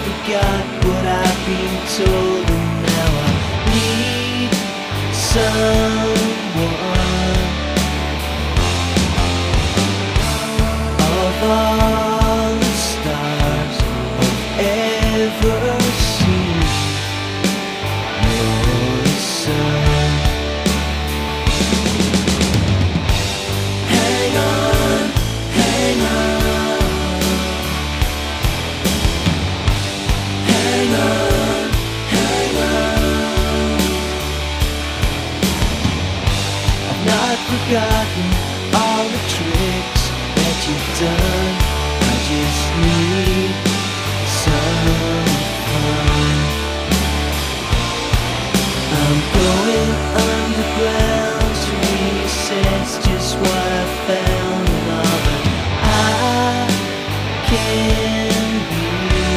forgot what I've been told, and now I need someone. Of all the stars I've ever seen, you're the sun. Hang on, hang on, hang on, hang on. I've not forgotten all the tricks that you've done. I just need some fun. I'm going underground to reassess just what I found and all that I can be.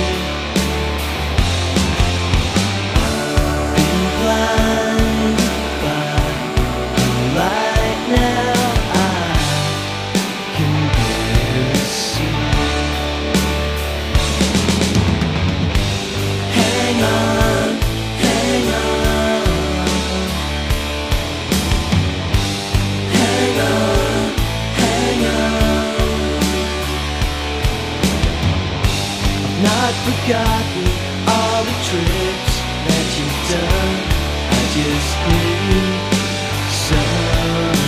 Been blinded by the light, now I can barely see. Hang on, hang on, hang on, hang on. I've not forgotten all the trips that you've done. I just need someone.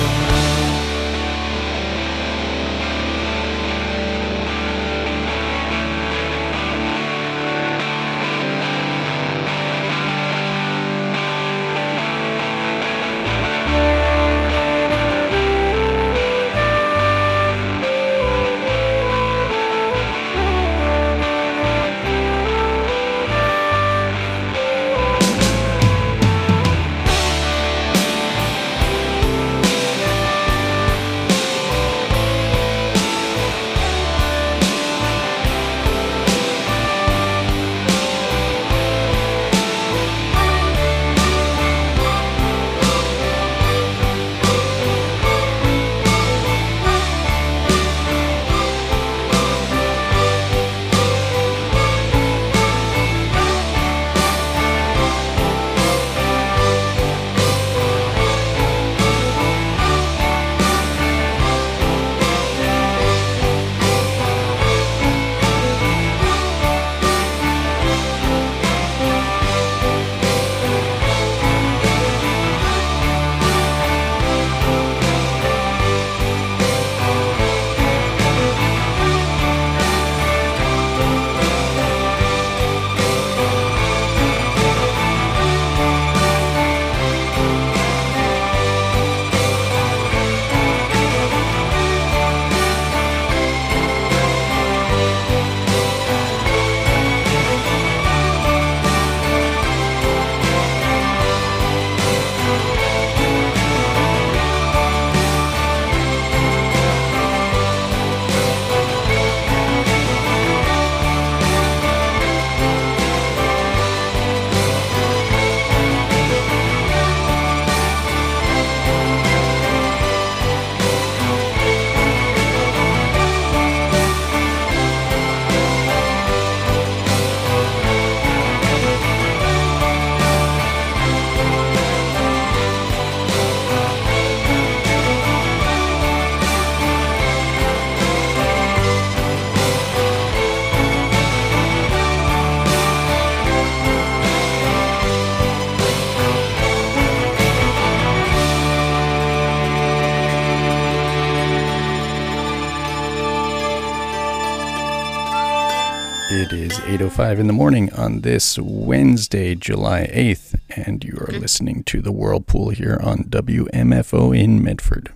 It is 8:05 in the morning on this Wednesday, July 8th, and you are listening to The Whirlpool here on WMFO in Medford.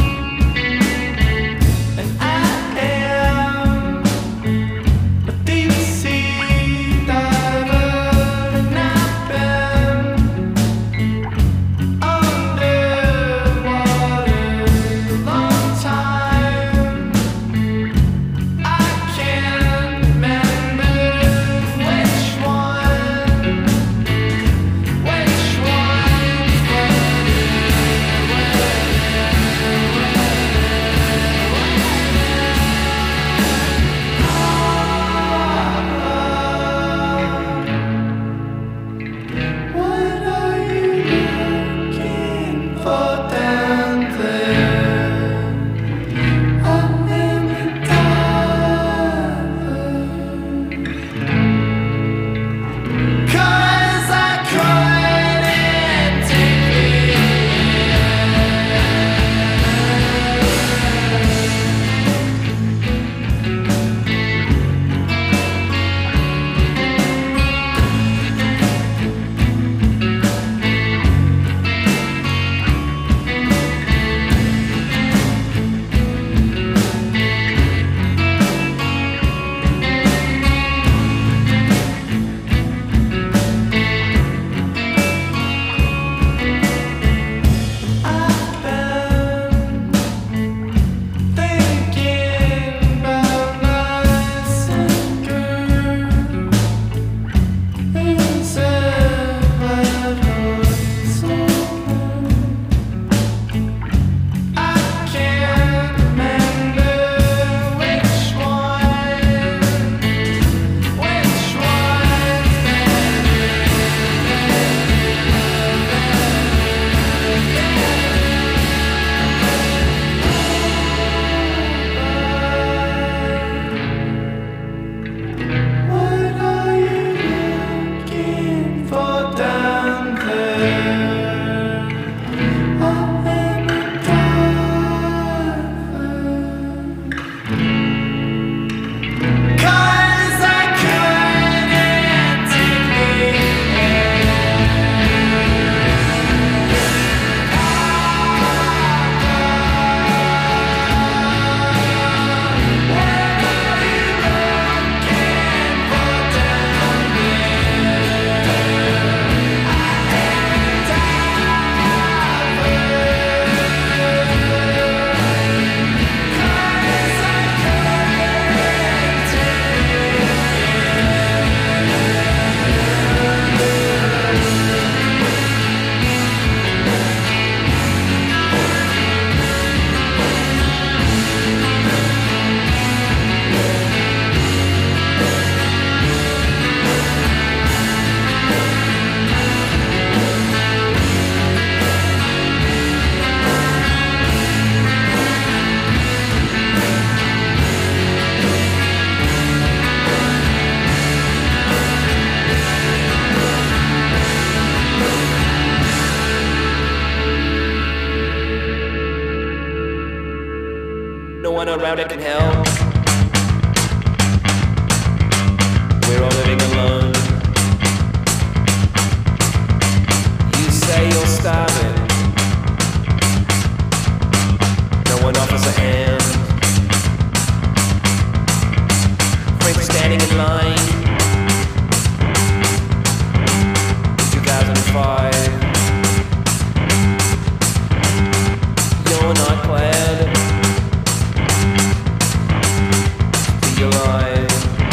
And I am a thief around it can help. We're all living alone. You say you're starving. No one offers a hand. Friends standing in line. 2005. You're not glad to be alive.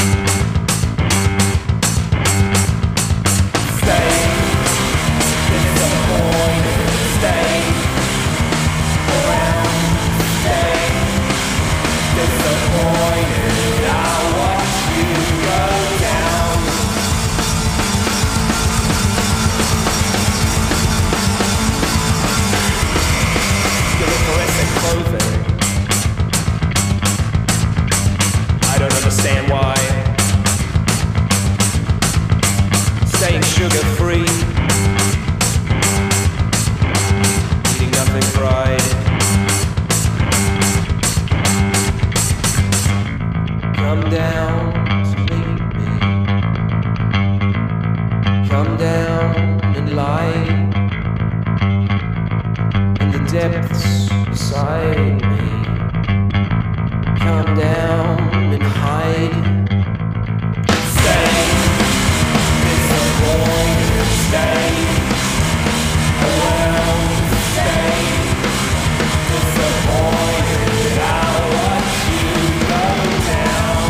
Stay, disappointed. Stay around. Stay disappointed. I'll watch you go down. You're fluorescent clothing. I don't understand why. Staying sugar-free. Eating nothing fried. Come down to meet me. Come down and lie in the depths beside me. Come down and hide. Stay disappointed. Stay around. Stay disappointed. I'll watch you go down.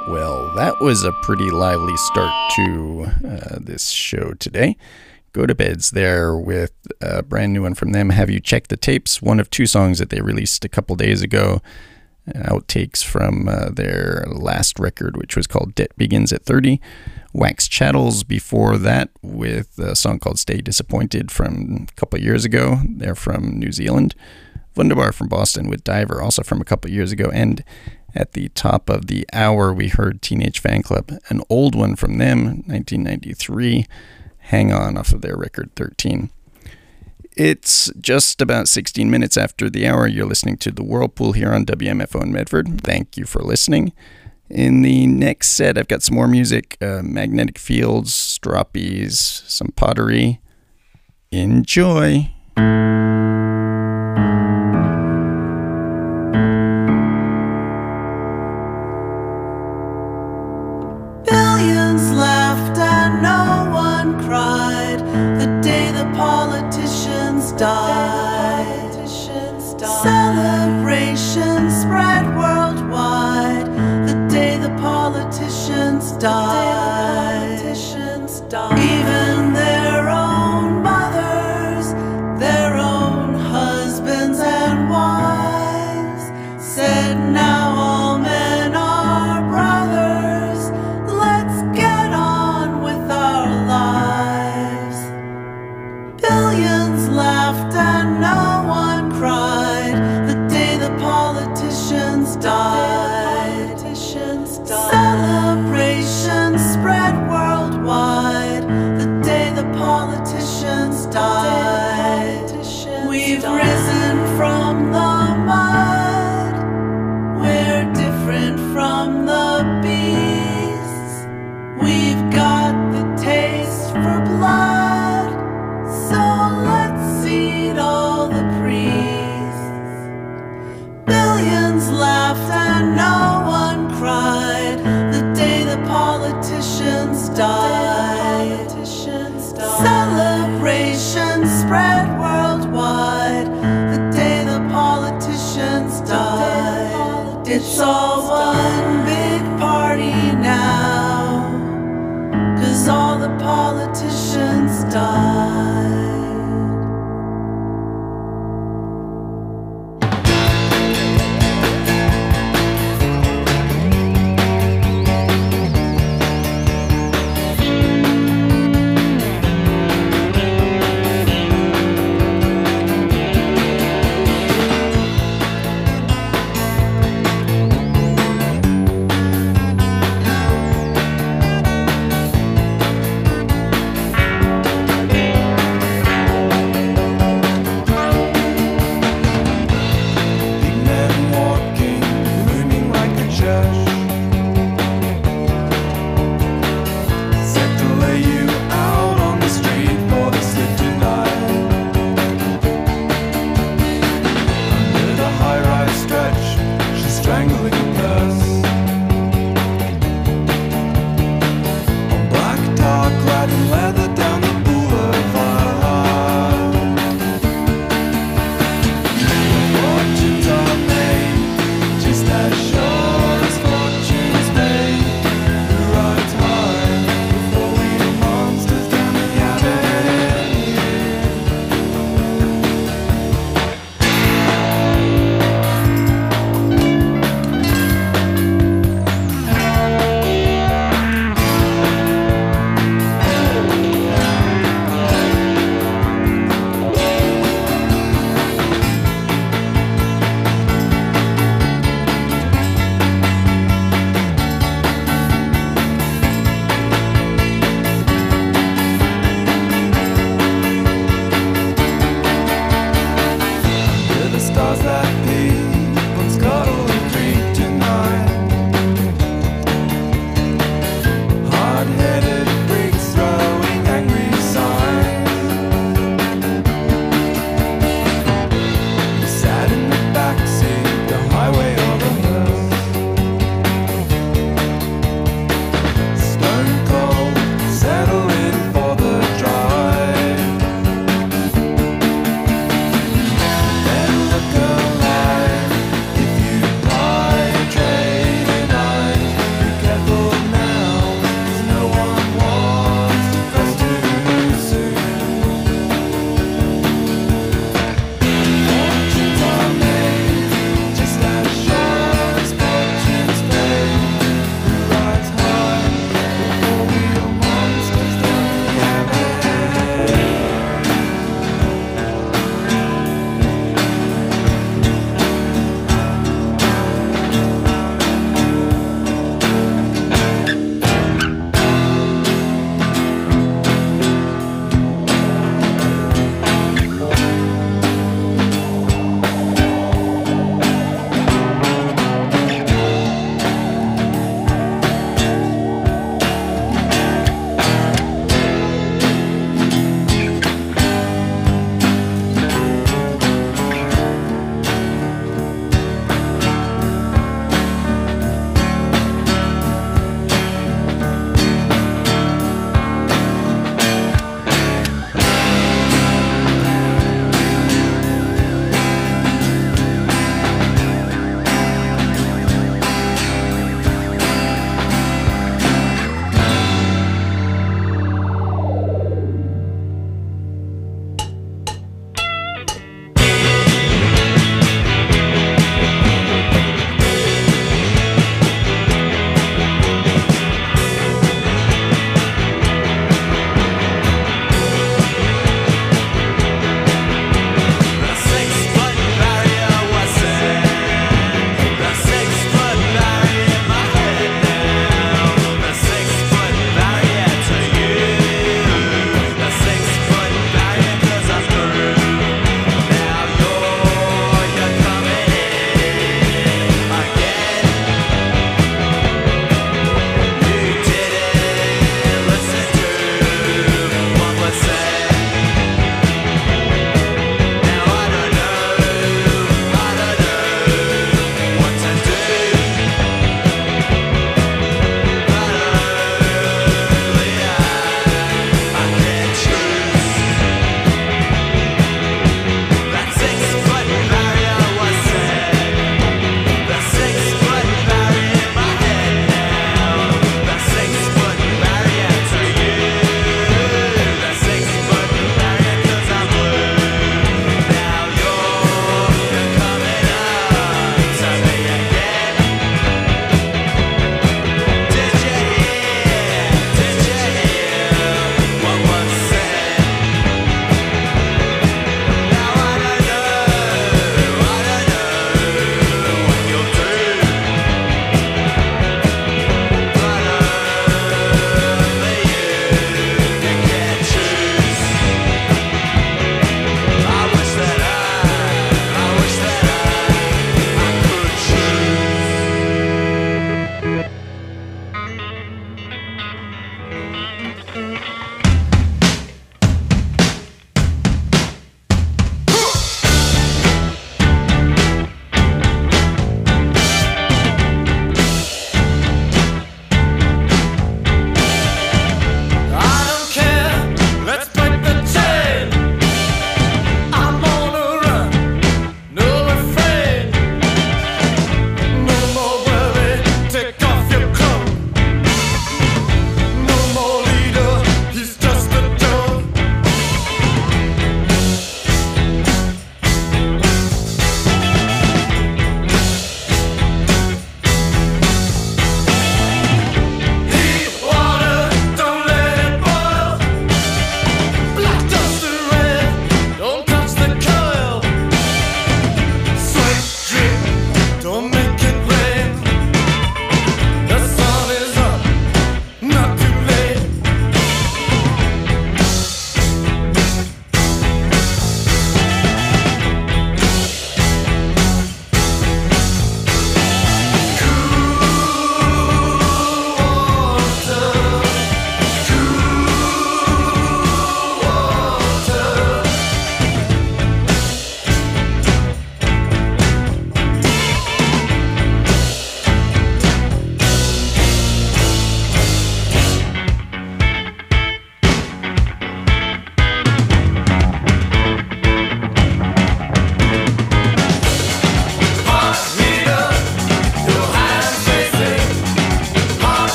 Well, that was a pretty lively start to this show today. Go to Beds there with a brand new one from them. Have You Checked the Tapes? One of two songs that they released a couple days ago. Outtakes from their last record, which was called Debt Begins at 30. Wax Chattels before that with a song called Stay Disappointed from a couple years ago. They're from New Zealand. Wunderbar from Boston with Diver, also from a couple years ago. And at the top of the hour, we heard Teenage Fan Club, an old one from them, 1993, Hang On, off of their record 13. It's just about 16 minutes after the hour. You're listening to The Whirlpool here on WMFO in Medford. Thank you for listening. In the next set, I've got some more music, Magnetic Fields, Stroppies, some pottery. Enjoy. Billions laughed and no one cried the day the politicians died. Celebrations spread worldwide the day the politicians died. Even their own mothers, their own husbands and wives said, now all men are brothers. Let's get on with our lives. Billions laughed and no one cried the day the politicians died. Celebrations spread worldwide the day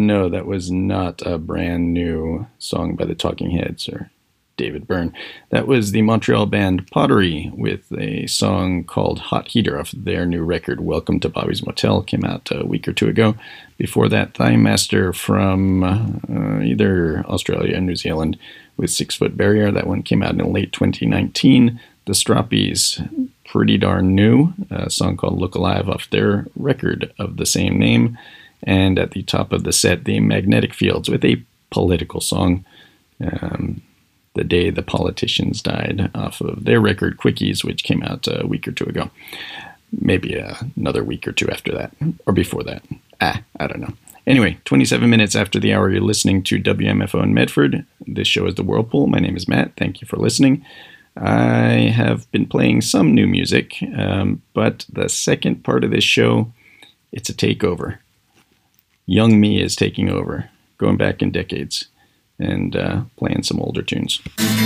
no, that was not a brand new song by the Talking Heads or David Byrne. That was the Montreal band Pottery with a song called Hot Heater off their new record, Welcome to Bobby's Motel, came out a week or two ago. Before that, Thigh Master from either Australia or New Zealand with 6 Foot Barrier. That one came out in late 2019. The Stroppies, pretty darn new, a song called Look Alive off their record of the same name. And at the top of the set, the Magnetic Fields with a political song, The Day the Politicians Died, off of their record Quickies, which came out a week or two ago. Maybe another week or two after that, or before that. I don't know. Anyway, 27 minutes after the hour, you're listening to WMFO in Medford. This show is The Whirlpool. My name is Matt. Thank you for listening. I have been playing some new music, but the second part of this show, it's a takeover. Young me is taking over, going back in decades, and playing some older tunes.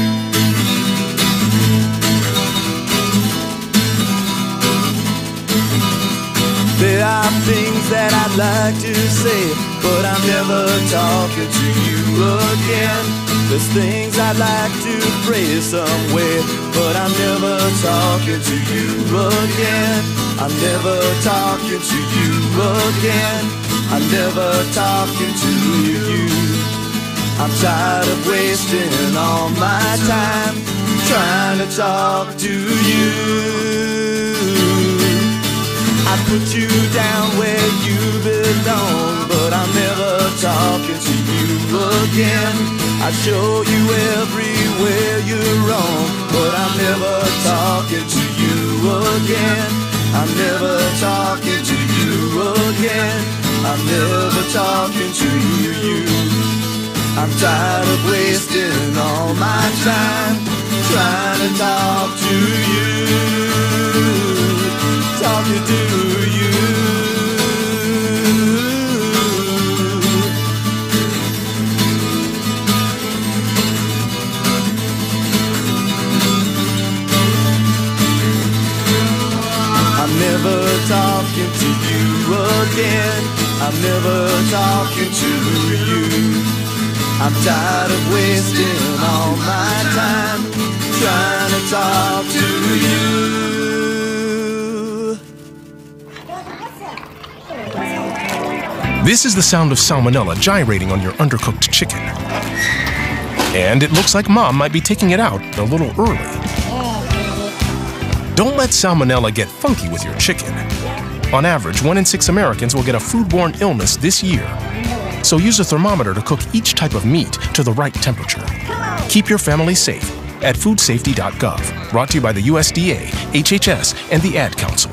There are things that I'd like to say, but I'm never talking to you again. There's things I'd like to phrase somewhere, but I'm never talking to you again. I'm never talking to you again. I'm never talking to you. I'm tired of wasting all my time trying to talk to you. I put you down where you belong, but I'm never talking to you again. I show you everywhere you're wrong, but I'm never talking to you again. I'm never talking to you again. I'm never talking to you. I'm tired of wasting all my time trying to talk to you. Talking to you. I'm never talking to you again. I'm never talking to you. I'm tired of wasting all my time trying to talk to you. This is the sound of salmonella gyrating on your undercooked chicken. And it looks like Mom might be taking it out a little early. Don't let salmonella get funky with your chicken. On average, 1 in 6 Americans will get a foodborne illness this year. So use a thermometer to cook each type of meat to the right temperature. Keep your family safe at foodsafety.gov. Brought to you by the USDA, HHS, and the Ad Council.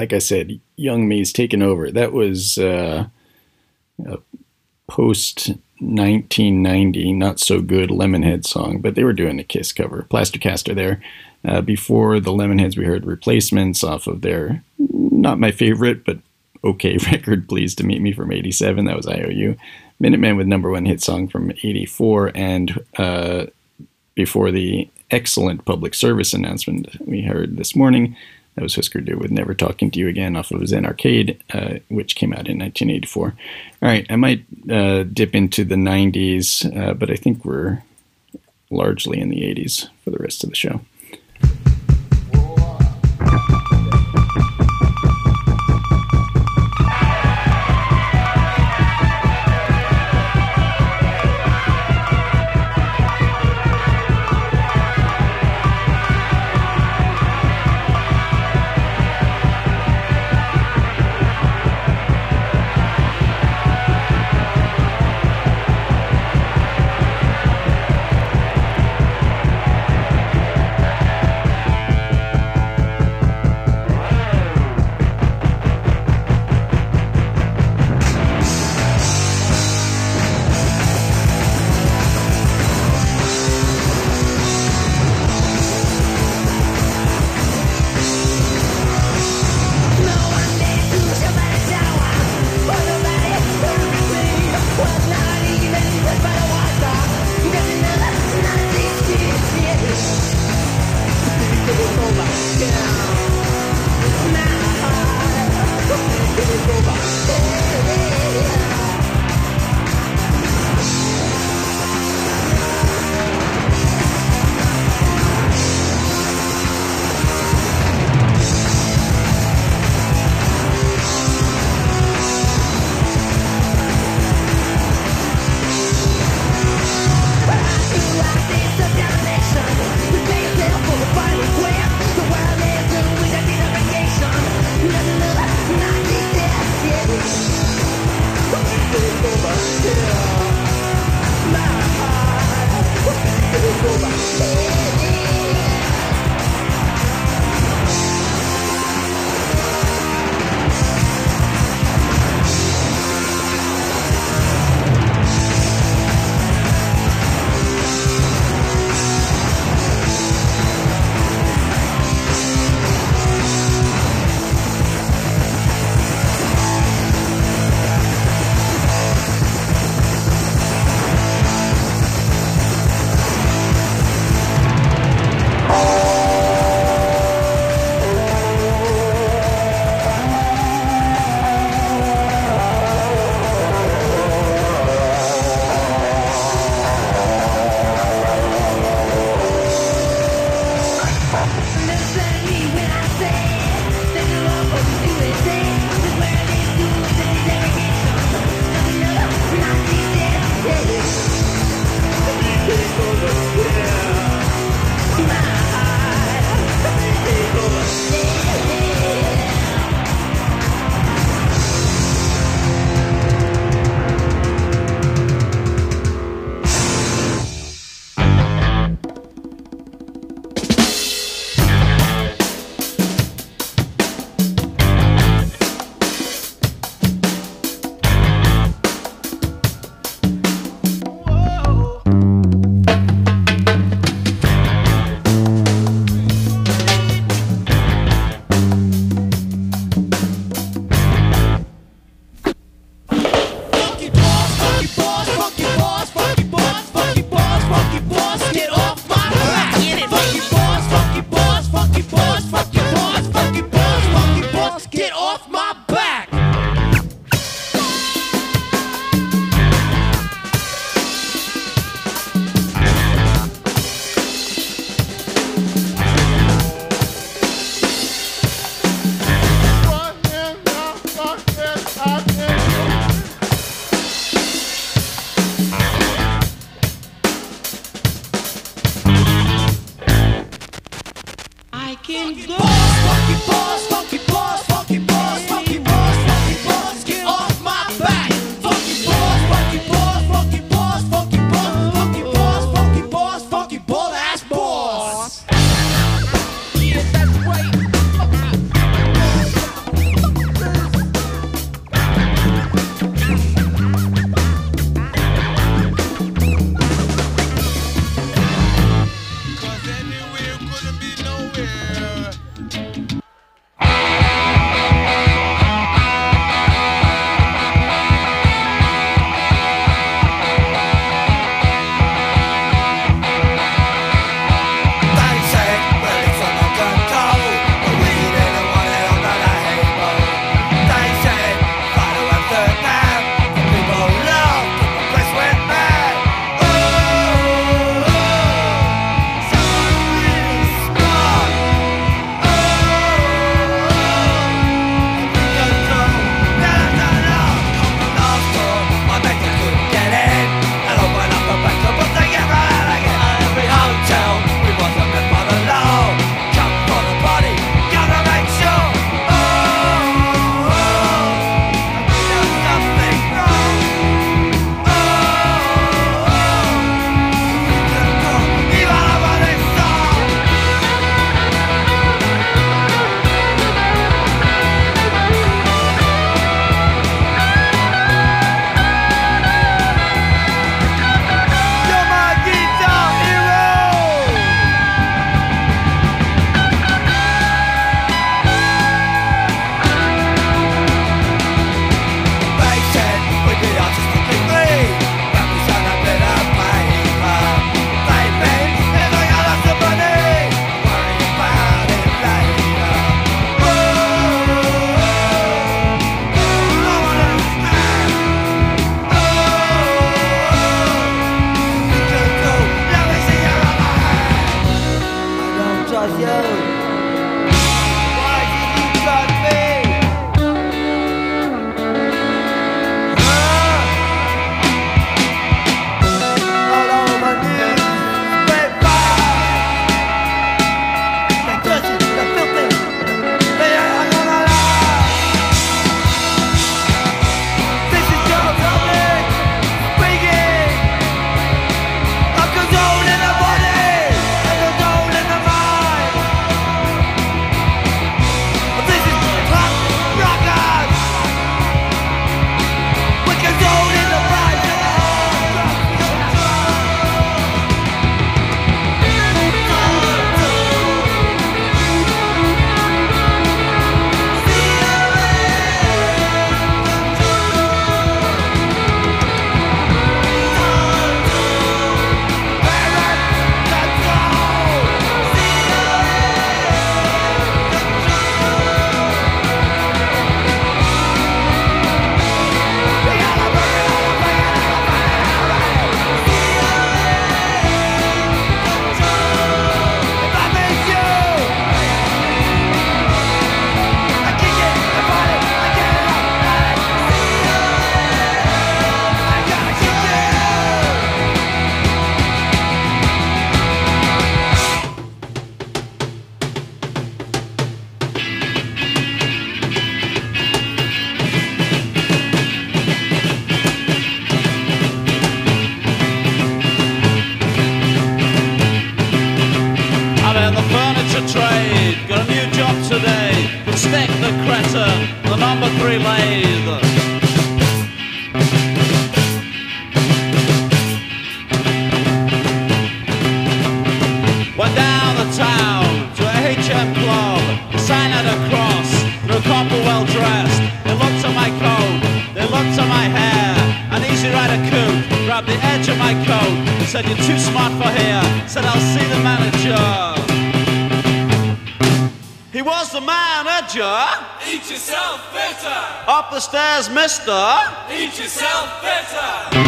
like I said, Young Me's taken over. That was a post 1990, not so good Lemonhead song, but they were doing a Kiss cover. Plastercaster there. Before the Lemonheads, we heard Replacements off of their, not my favorite, but okay record, Pleased to Meet Me from 87. That was IOU. Minutemen with number one hit song from 84. And before the excellent public service announcement we heard this morning, that was Husker Du with Never Talking to You Again off of Zen Arcade, which came out in 1984. All right, I might dip into the 90s, but I think we're largely in the 80s for the rest of the show. number 3 lathe. Went down the town to a HM club, sign at a cross, through a couple well dressed. They looked at my coat, they looked at my hair. An Easy Rider coupe grabbed the edge of my coat, said you're too smart for here, said I'll see the manager. He was the manager. Eat yourself better. Up the stairs, mister. Eat yourself better.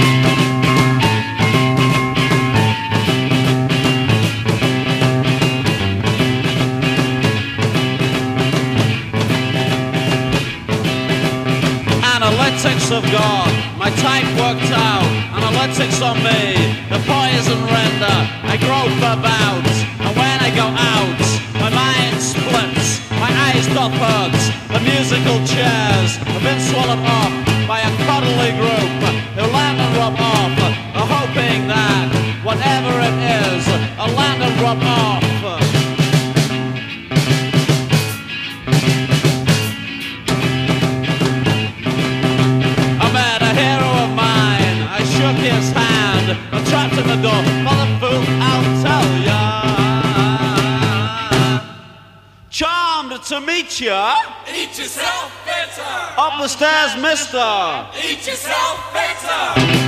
Analytics have gone, my type worked out. Analytics on me, the poison render. I grope about, and when I go out, my mind splits, my eyes doth hurt. The musical chairs have been swallowed up by a cuddly group who land and rub off, hoping that whatever it is, I'll land and rub off. His hand, I'm trapped in the door, mother fool, I'll tell ya. Charmed to meet ya. Eat yourself better. Up the stairs, mister. Eat yourself better.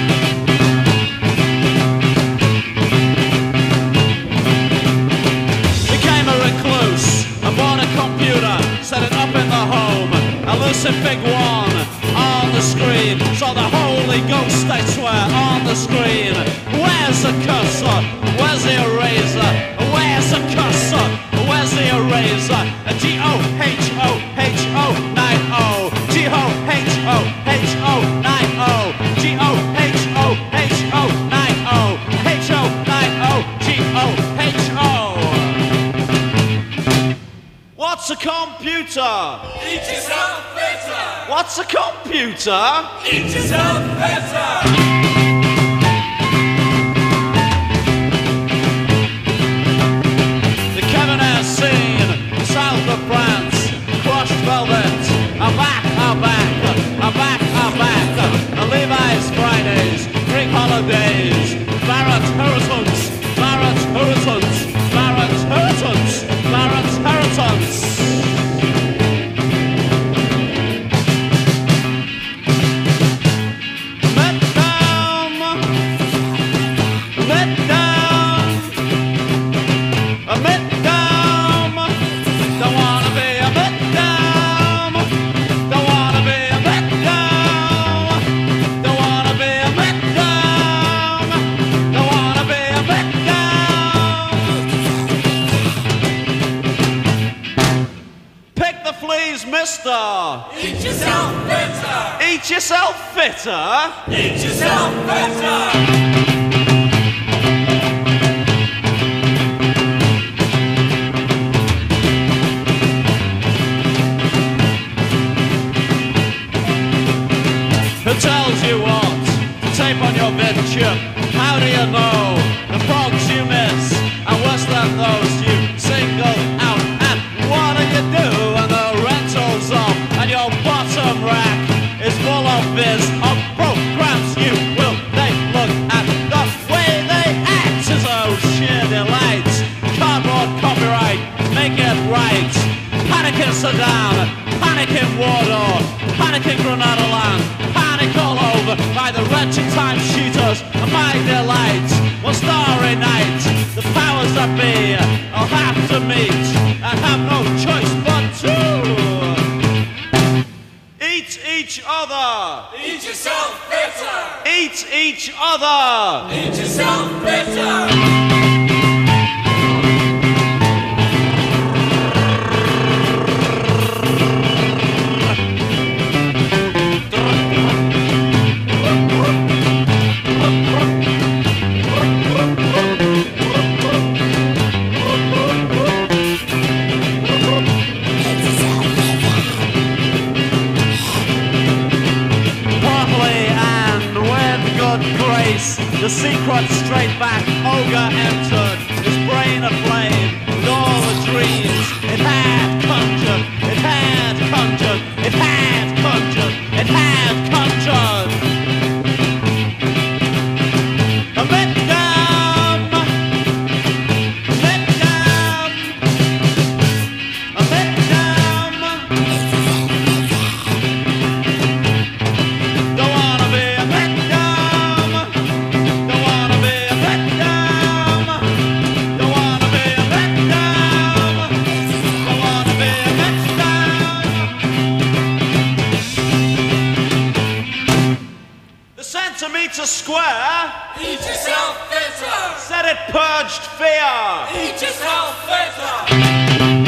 Became a recluse, I bought a computer, set it up in the home. A lucid big one on the screen, saw the Holy Ghost, I swear, on the screen. Where's the cursor? Where's the eraser? Where's the cursor? Where's the eraser? G-O-H-O-H-O-9-O, G-O-H-O-H-O-9-O, G-O-H-O-H-O-9-O, H-O-9-O, G-O-H-O. What's a computer? Eat yourself better. What's a computer? Eat yourself better. The Cabernet scene, south of France, crushed velvet. I'm back, I'm back, I'm back, I'm back. Levi's Fridays, Greek holidays, Barrett Hurricanes, Barrett Hurricanes, Barrett Hurricanes, Barrett Hurricanes. Eat yourself better. Eat yourself fitter. Eat yourself better. Who tells you what to tape on your vid chip? How do you know the frogs you miss are worse than those you single out? And what do you do when the rental's off and your bottom rack is full of viz of programs you will they look at the way they act as oh sheer delight. Cardboard copyright, make it right. Panic in Sudan, panic in Wardaw, panic in Grenada land, panic all over by the wretched time shooters and my delight. One starry night, the powers that be I'll have to meet and have no choice but to eat each other. Eat yourself better. Eat each other. Eat yourself better. The secret straight back ogre entered, his brain aflame with all the dreams it had conjured, it had conjured, it had centimetre square. Eat yourself fitter. Said it purged fear. Eat yourself fitter.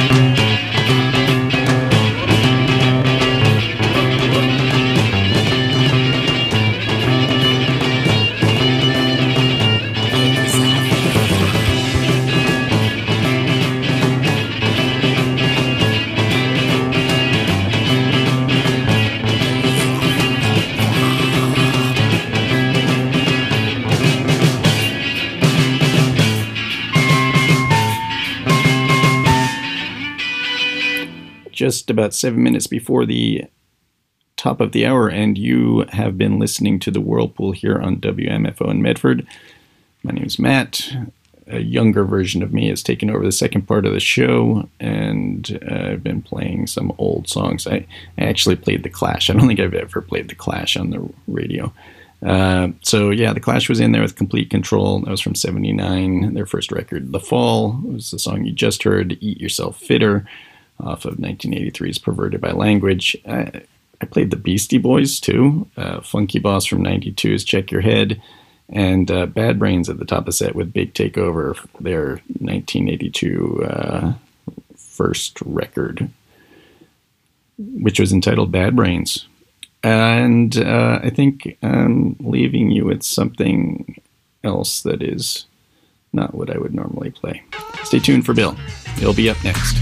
Just about 7 minutes before the top of the hour, and you have been listening to the Whirlpool here on WMFO in Medford. My name is Matt. A younger version of me has taken over the second part of the show, and I've been playing some old songs. I actually played The Clash. I don't think I've ever played The Clash on the radio. So yeah, The Clash was in there with Complete Control. That was from '79, their first record. The Fall was the song you just heard, Eat Yourself Fitter, off of 1983's Perverted by Language. I played the Beastie Boys too. Funky Boss from '92's Check Your Head, and Bad Brains at the top of the set with Big Takeover, their 1982 first record, which was entitled Bad Brains. And I think I'm leaving you with something else that is not what I would normally play. Stay tuned for Bill. He'll be up next.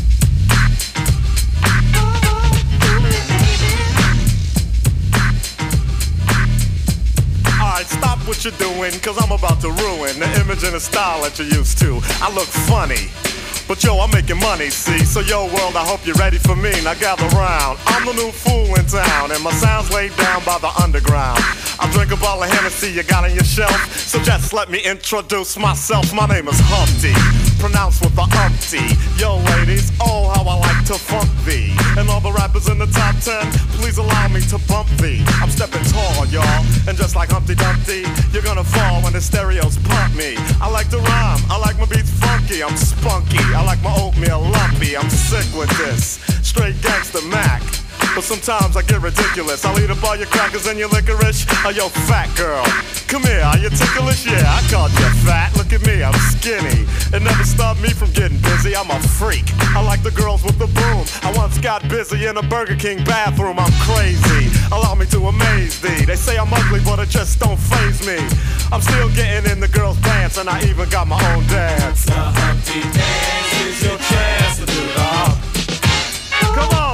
Stop what you're doing, cause I'm about to ruin the image and the style that you're used to. I look funny, but yo, I'm making money, see? So yo, world, I hope you're ready for me. Now gather round. I'm the new fool in town, and my sound's laid down by the underground. I drink a bottle of Hennessy you got on your shelf, so just let me introduce myself. My name is Humpty, pronounced with the umpty. Yo, ladies, oh, how I like to funk thee. And all the rappers in the top 10, please allow me to bump thee. I'm stepping tall, y'all, and just like Humpty Dumpty, you're gonna fall when the stereos pump me. I like to rhyme, I like my beats funky, I'm spunky. I like my oatmeal lumpy, I'm sick with this. Straight gangster Mac. But sometimes I get ridiculous. I'll eat up all your crackers and your licorice. Oh, yo, fat girl, come here, are you ticklish? Yeah, I called you fat. Look at me, I'm skinny. It never stopped me from getting busy. I'm a freak. I like the girls with the boom. I once got busy in a Burger King bathroom. I'm crazy. Allow me to amaze thee. They say I'm ugly, but it just don't faze me. I'm still getting in the girls' pants, and I even got my own dance. The Humpty Dance is your chance to do the hump. Come on.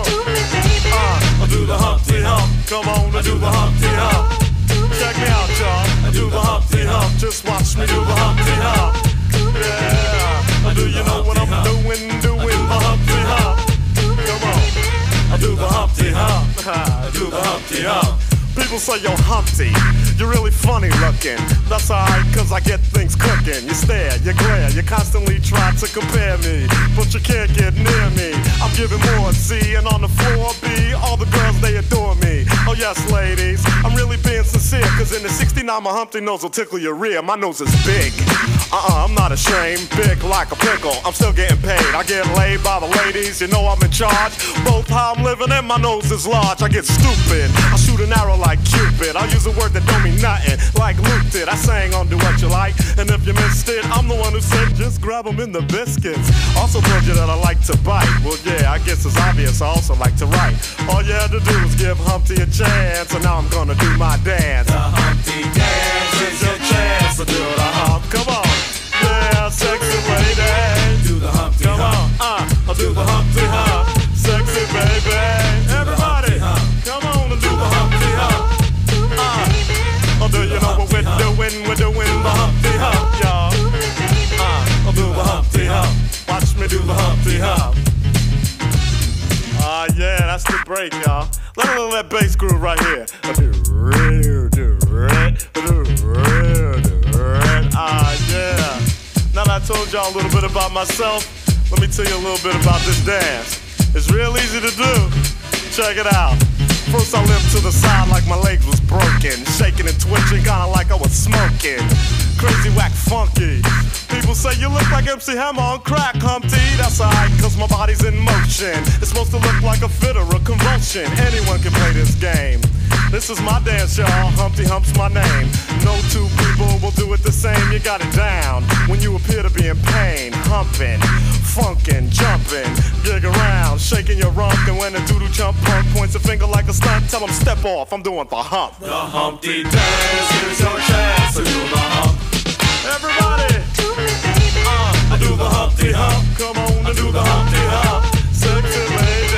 I do the Humpty Hump. Come on, I do the Humpty Hump. check me out, y'all. I do the Humpty Hump. Just watch me do the Humpty Hump. Yeah. Do you know what I'm doing? Doing the Humpty Hump. Come on. I do the Humpty Hump. I do the Humpty Hump. People say, yo, Humpty, you're really funny looking. That's alright, cause I get things cooking. You stare, you glare, you constantly try to compare me, but you can't get near me. I'm giving more C, and on the floor B, all the girls, they adore me. Oh yes, ladies, I'm really being sincere, cause in the 69, my Humpty nose will tickle your rear. My nose is big. I'm not ashamed, big like a pickle. I'm still getting paid, I get laid by the ladies. You know I'm in charge, both how I'm living and my nose is large. I get stupid, I shoot an arrow like Cupid. I'll use a word that don't mean nothing, like Luke did. I sang on Do What You Like, and if you missed it, I'm the one who said just grab them in the biscuits. Also told you that I like to bite. Well yeah, I guess it's obvious I also like to write. All you had to do was give Humpty a chance, and now I'm gonna do my dance. The Humpty Dance is your chance to do the hump. Come on, yeah, sexy lady. Do the Humpty Come Hump. on, I'll do the Humpty Hump. Sexy baby, everybody, come on and do the Humpty Hump. Oh, do you know what we're doing? We're doing the Humpty Hump, y'all. I'll do the Humpty Hump. Watch me do the Humpty Hump. Yeah, that's the break, y'all. Let a little of that bass groove right here. Yeah. Now that I told y'all a little bit about myself, let me tell you a little bit about this dance. It's real easy to do. Check it out. First I limped to the side like my legs was broken, shaking and twitching kinda like I was smoking. Crazy, whack, funky. People say you look like MC Hammer on crack, Humpty. That's alright, cause my body's in motion. It's supposed to look like a fit or a convulsion. Anyone can play this game. This This is my dance, y'all. Humpty Hump's my name. No two people will do it the same. You got it down when you appear to be in pain. Humping, funkin', jumping, gig around, shaking your rump. And when a doodle chump punk points a finger like a stunt, tell him step off. I'm doing the hump. The Humpty Dance is your chance to do the hump. Everybody, Do me, baby. I do the Humpty Hump. Come on, I do the Humpty Hump. Sexy lady,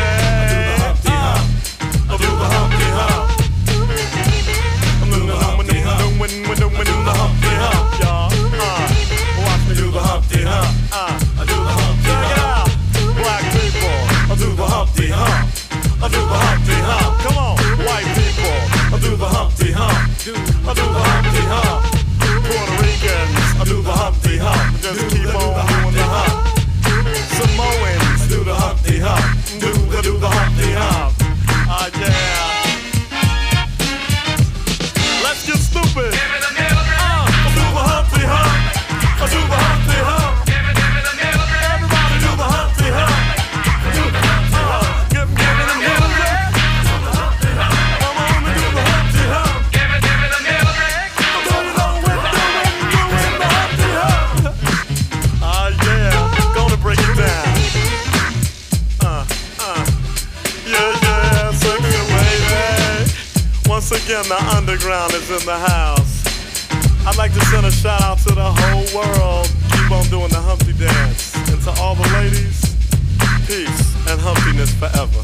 I do the Humpty Hump. Do me, baby. I'm doing the Humpty Hump. When the Humpty Hump, y'all. Watch me do the Humpty Hump. I do the Humpty Hump. Check it out, black people. I do the Humpty Hump. I do the Humpty Hump. Come on, white people. I do the Humpty Hump. I do the Humpty Hump. Puerto Ricans, I do the Humpty Hump. Just keep on doing the hump. Samoans, do the Humpty Hump. Do the Humpty Hump. Yeah. Let's get stupid. I do the Humpty Hump. I do the Humpty Hump. Everybody do the Humpty Hump. Do the Humpty Hump. Give me the middle leg. Come on and do the Humpty Hump. Give me the middle leg. Doing the Humpty Hump. Yeah. Gonna break it down. Yeah, sexy lady. Once again, the underground is in the house. I'd like to send a shout out to the whole world. Keep on doing the Humpty Dance. And to all the ladies, peace and humpiness forever.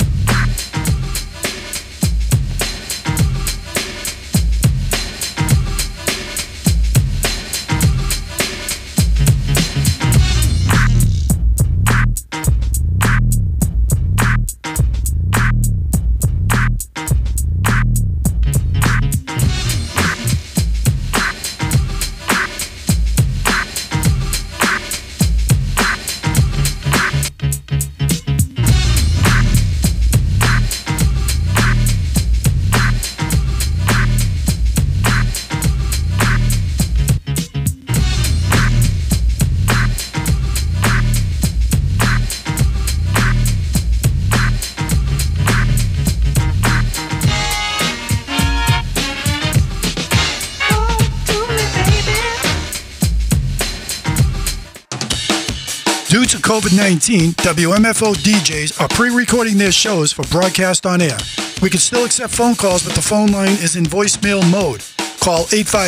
Due to COVID-19, WMFO DJs are pre-recording their shows for broadcast on air. We can still accept phone calls, but the phone line is in voicemail mode. Call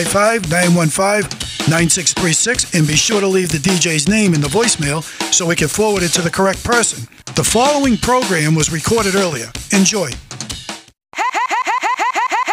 855-915-9636 and be sure to leave the DJ's name in the voicemail so we can forward it to the correct person. The following program was recorded earlier. Enjoy.